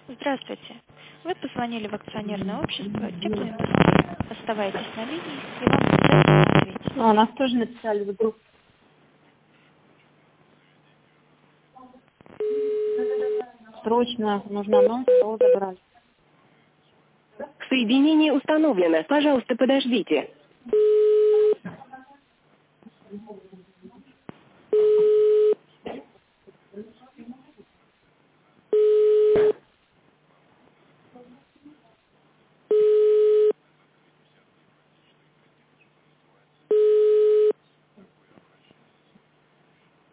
Здравствуйте. Вы позвонили в акционерное общество «Теплоиндустрия». Оставайтесь на линии, и вам обязательно ответят. Ну, у нас тоже написали в группу. Срочно нужна новость, кого забрали. Соединение установлено. Пожалуйста, подождите.